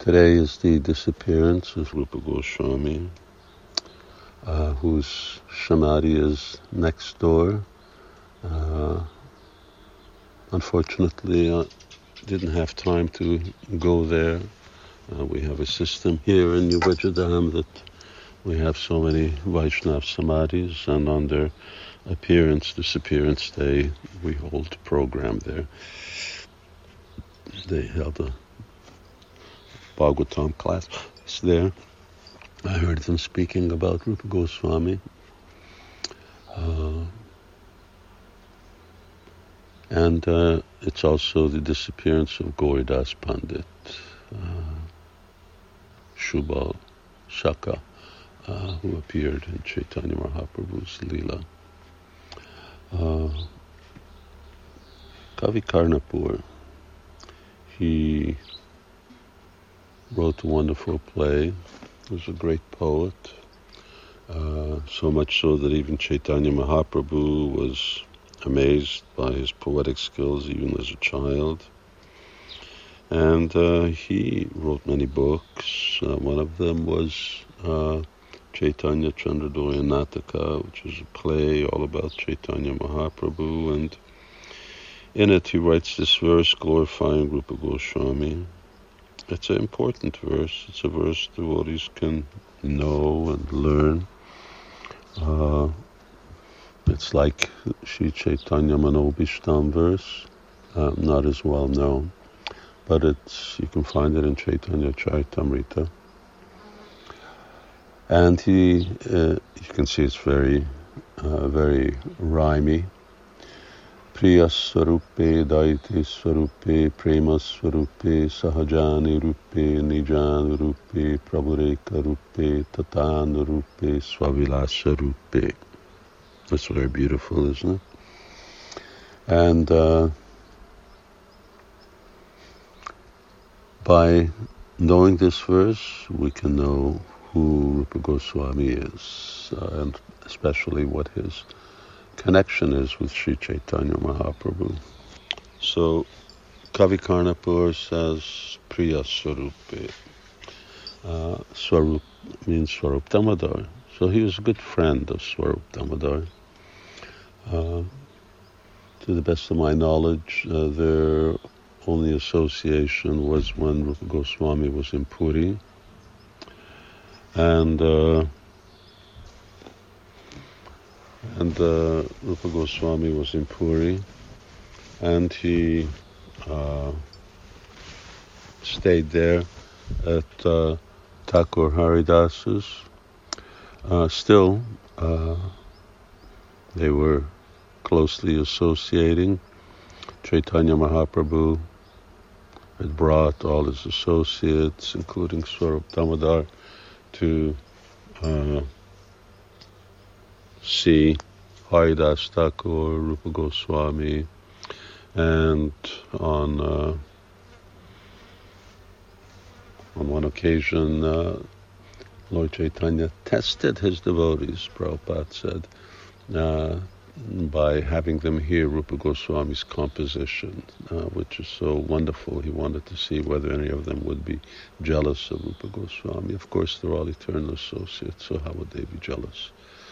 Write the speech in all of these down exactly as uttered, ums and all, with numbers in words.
Today is the disappearance of Rupa Goswami, uh, whose samadhi is next door. Uh, unfortunately, I didn't have time to go there. Uh, we have a system here in New Vajradham that we have so many Vaishnav samadhis, and on their appearance, disappearance day, we hold a program there. They held a Bhagavatam class there. I heard them speaking about Rupa Goswami. Uh, and uh, it's also the disappearance of Gauridas Pandit, uh, Shubal Shaka, uh, who appeared in Chaitanya Mahaprabhu's Leela. Uh, Kavi Karnapur, he wrote a wonderful play. He was a great poet, uh, so much so that even Chaitanya Mahaprabhu was amazed by his poetic skills even as a child. And uh, he wrote many books. Uh, one of them was uh, Chaitanya Chandradoya Nataka, which is a play all about Chaitanya Mahaprabhu, and in it he writes this verse glorifying Rupa Goswami. It's an important verse. It's a verse devotees can know and learn. Uh, it's like Sri Chaitanya Manobishtam verse, uh, not as well known, but it's you can find it in Chaitanya Charitamrita. And he, uh, you can see it's very, uh, very rhymey. Priya Swarupe Daiti Swarupe Prema Swarupe Sahajani Rupe Nijan Rupe Prabhureka Rupe Tatan Rupe Swavilasa Rupe. That's very beautiful, isn't it? And uh, by knowing this verse, we can know who Rupa Goswami is, uh, and especially what his connection is with Sri Chaitanya Mahaprabhu. So, Kavi Karnapur says Priya Swarupe. Uh, Swarup means Swarup Damodar. So he was a good friend of Swarup Damodar. Uh, to the best of my knowledge, uh, their only association was when Rupa Goswami was in Puri. And uh, And uh, Rupa Goswami was in Puri, and he uh, stayed there at uh, Thakur Haridas's. Uh, still, uh, they were closely associating. Chaitanya Mahaprabhu had brought all his associates, including Swarup Damodar, to uh, see Haridas Thakur, Rupa Goswami, and on uh, on one occasion, uh, Lord Chaitanya tested his devotees, Prabhupada said, uh, by having them hear Rupa Goswami's composition, uh, which is so wonderful. He wanted to see whether any of them would be jealous of Rupa Goswami. Of course, they're all eternal associates, so how would they be jealous?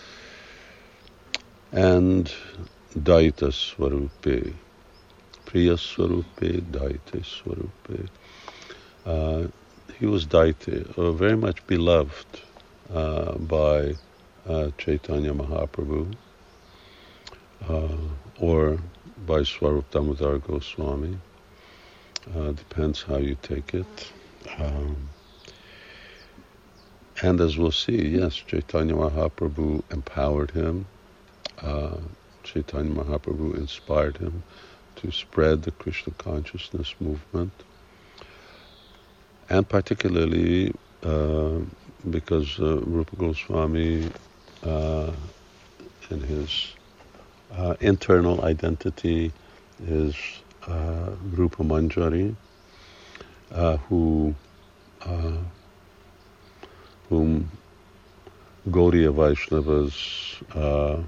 And Daita Swarupe, Priya Swarupe, Daita Swarupe. Uh, he was Daita, uh, very much beloved uh, by uh, Chaitanya Mahaprabhu, uh, or by Swarup Damodar Goswami. Uh, depends how you take it. Um, and as we'll see, yes, Chaitanya Mahaprabhu empowered him. Uh, Chaitanya Mahaprabhu inspired him to spread the Krishna consciousness movement, and particularly uh, because uh, Rupa Goswami, uh, in his uh, internal identity, is uh, Rupa Manjari, uh, who uh, whom Gaudiya Vaishnavas uh,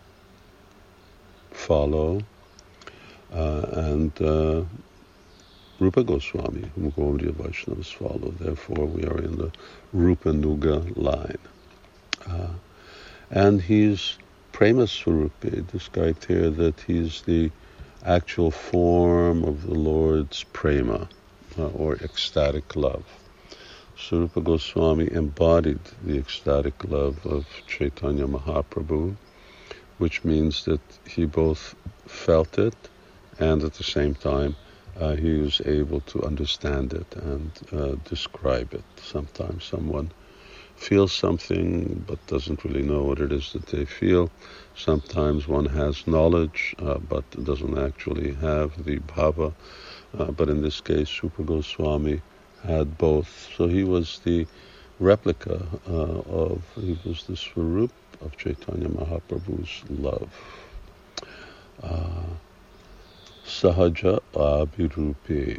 follow, uh, and uh, Rupa Goswami, whom Gaudiya Vaishnavas follow. Therefore, we are in the Rupanuga line. Uh, and he's Prema Swarupi, described here that he's the actual form of the Lord's prema, uh, or ecstatic love. So Rupa Goswami embodied the ecstatic love of Chaitanya Mahaprabhu, which means that he both felt it and at the same time uh, he was able to understand it and uh, describe it. Sometimes someone feels something but doesn't really know what it is that they feel. Sometimes one has knowledge uh, but doesn't actually have the bhava. Uh, but in this case, Rupa Goswami had both. So he was the replica uh, of, he was the Swarup of Chaitanya Mahaprabhu's love. Uh, Sahaja Abhirupi.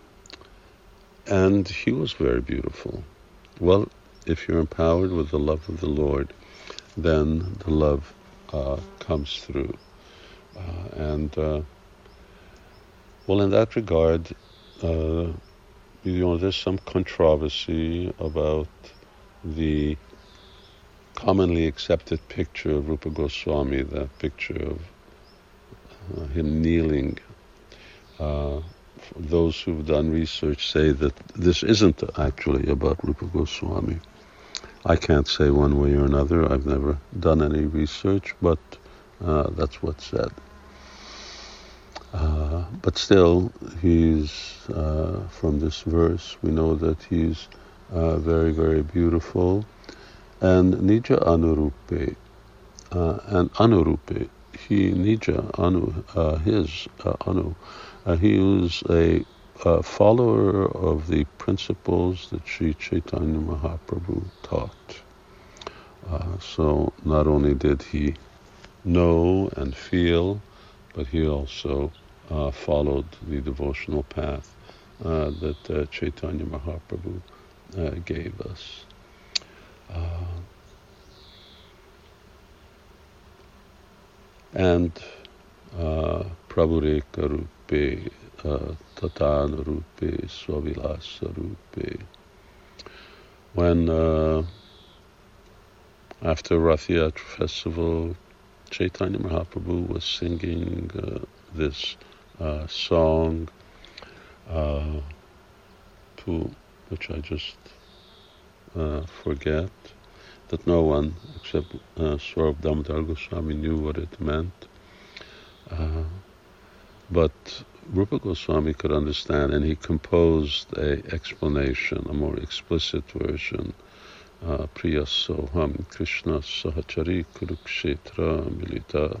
And he was very beautiful. Well, if you're empowered with the love of the Lord, then the love uh, comes through. Uh, and, uh, well, in that regard, uh, you know, there's some controversy about the commonly accepted picture of Rupa Goswami, that picture of uh, him kneeling. Uh, those who've done research say that this isn't actually about Rupa Goswami. I can't say one way or another. I've never done any research, but uh, that's what's said. Uh, but still, he's, uh, from this verse, we know that he's uh, very, very beautiful. And Nija Anurupe, uh, and Anurupe, he, Nija Anu, uh, his uh, Anu, uh, he was a uh, follower of the principles that Sri Chaitanya Mahaprabhu taught. Uh, so not only did he know and feel, but he also uh, followed the devotional path uh, that uh, Chaitanya Mahaprabhu uh, gave us. Uh, and uh, Prabhureka Rupe, uh, Tatana Rupe, Swavilasa Rupe. When uh, after Rath Yatra festival, Chaitanya Mahaprabhu was singing uh, this uh, song, uh, to which I just uh, forget, that no one except uh, Swarup Damodar Goswami knew what it meant. Uh, but Rupa Goswami could understand, and he composed a explanation, a more explicit version. Uh, Priya Soham Krishna Sahachari Kurukshetra Militas.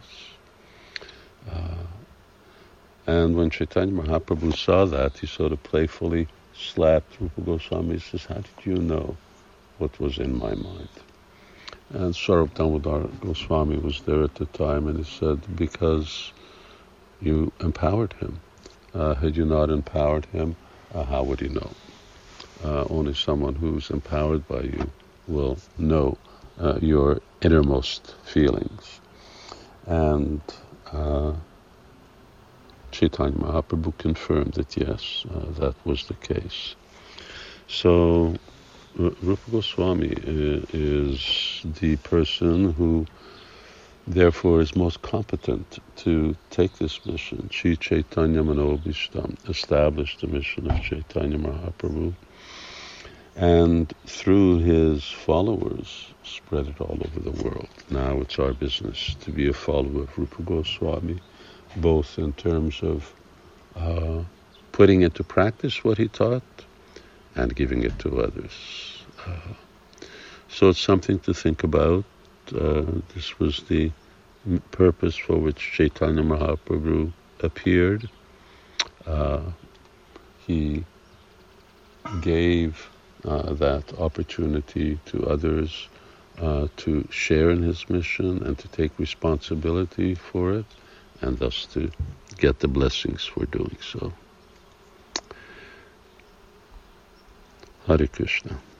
Uh, and when Chaitanya Mahaprabhu saw that, he sort of playfully slapped Rupa Goswami. He says, "How did you know what was in my mind?" And Swarup Damodar Goswami was there at the time, and he said, "Because you empowered him. Uh, had you not empowered him, uh, how would he know? Uh, only someone who's empowered by you will know uh, your innermost feelings." And uh, Chaitanya Mahaprabhu confirmed that yes, uh, that was the case. So R- Rupa Goswami is, is the person who therefore is most competent to take this mission. Shri Chaitanya Manobhishtam established the mission of Chaitanya Mahaprabhu, and through his followers spread it all over the world. Now it's our business to be a follower of Rupa Goswami, both in terms of uh, putting into practice what he taught and giving it to others. Uh, so it's something to think about. Uh, this was the m- purpose for which Chaitanya Mahaprabhu appeared. Uh, he gave uh, that opportunity to others uh, to share in his mission and to take responsibility for it, and thus to get the blessings for doing so. Hare Krishna.